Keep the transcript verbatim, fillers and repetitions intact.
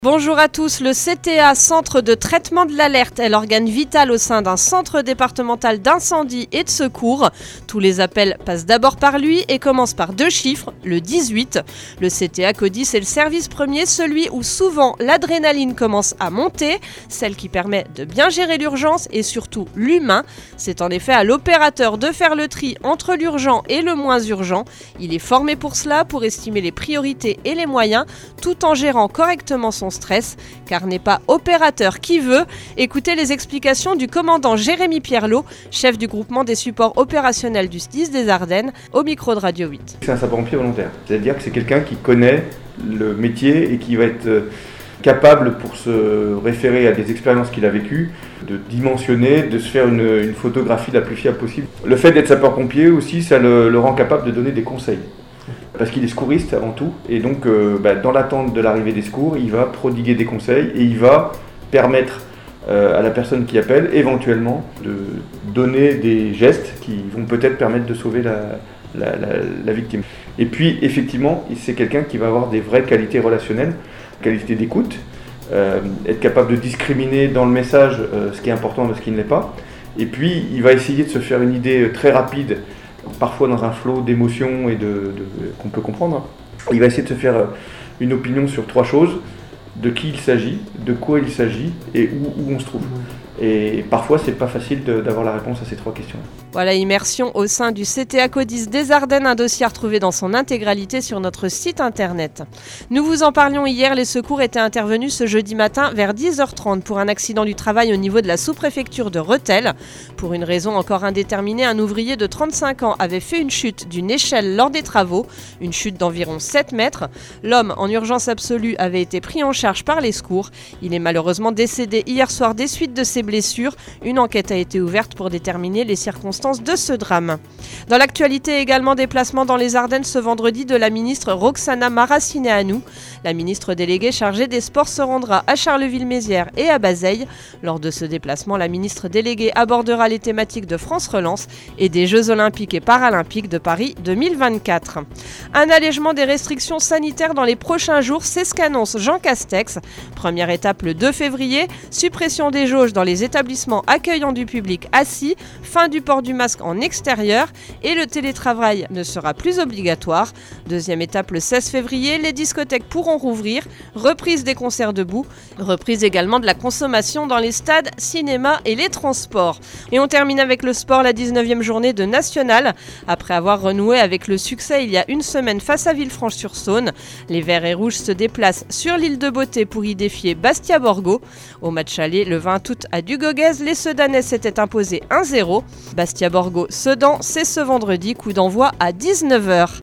Bonjour à tous, le C T A, Centre de traitement de l'alerte, est l'organe vital au sein d'un centre départemental d'incendie et de secours. Tous les appels passent d'abord par lui et commencent par deux chiffres, le dix-huit. Le C T A Codis est le service premier, celui où souvent l'adrénaline commence à monter, celle qui permet de bien gérer l'urgence et surtout l'humain. C'est en effet à l'opérateur de faire le tri entre l'urgent et le moins urgent. Il est formé pour cela, pour estimer les priorités et les moyens, tout en gérant correctement son stress, car n'est pas opérateur qui veut. Écoutez les explications du commandant Jérémy Pierlot, chef du groupement des supports opérationnels du S D I S des Ardennes, au micro de Radio huit. C'est un sapeur-pompier volontaire, c'est-à-dire que c'est quelqu'un qui connaît le métier et qui va être capable, pour se référer à des expériences qu'il a vécues, de dimensionner, de se faire une, une photographie la plus fiable possible. Le fait d'être sapeur-pompier aussi, ça le, le rend capable de donner des conseils. Parce qu'il est secouriste avant tout, et donc euh, bah, dans l'attente de l'arrivée des secours, il va prodiguer des conseils et il va permettre euh, à la personne qui appelle éventuellement de donner des gestes qui vont peut-être permettre de sauver la, la, la, la victime. Et puis effectivement, c'est quelqu'un qui va avoir des vraies qualités relationnelles, qualité d'écoute, euh, être capable de discriminer dans le message euh, ce qui est important de ce qui ne l'est pas, et puis il va essayer de se faire une idée très rapide, parfois dans un flot d'émotions et de, de, qu'on peut comprendre. Il va essayer de se faire une opinion sur trois choses: de qui il s'agit, de quoi il s'agit et où, où on se trouve. Et parfois, c'est pas facile de, d'avoir la réponse à ces trois questions. Voilà, immersion au sein du C T A Codis des Ardennes, un dossier à retrouver dans son intégralité sur notre site internet. Nous vous en parlions hier, les secours étaient intervenus ce jeudi matin vers dix heures trente pour un accident du travail au niveau de la sous-préfecture de Rethel. Pour une raison encore indéterminée, un ouvrier de trente-cinq ans avait fait une chute d'une échelle lors des travaux, une chute d'environ sept mètres. L'homme, en urgence absolue, avait été pris en charge par les secours. Il est malheureusement décédé hier soir des suites de ses blessures. Une enquête a été ouverte pour déterminer les circonstances de ce drame. Dans l'actualité également, déplacement dans les Ardennes ce vendredi de la ministre Roxana Maracineanu. La ministre déléguée chargée des Sports se rendra à Charleville-Mézières et à Bazeilles. Lors de ce déplacement, la ministre déléguée abordera les thématiques de France Relance et des Jeux Olympiques et Paralympiques de Paris deux mille vingt-quatre. Un allègement des restrictions sanitaires dans les prochains jours, c'est ce qu'annonce Jean Castex. Première étape le deux février, suppression des jauges dans les établissements accueillant du public assis, fin du port du masque en extérieur et le télétravail ne sera plus obligatoire. Deuxième étape le seize février, les discothèques pourront rouvrir, reprise des concerts debout, reprise également de la consommation dans les stades, cinémas et les transports. Et on termine avec le sport, la dix-neuvième journée de National. Après avoir renoué avec le succès il y a une semaine face à Villefranche-sur-Saône, les Verts et Rouges se déplacent sur l'île de Beauté pour y défier Bastia Borgo. Au match aller le vingt août à Dugogez, les Sedanais s'étaient imposés un zéro. Bastia Borgo Sedan, c'est ce vendredi, coup d'envoi à dix-neuf heures.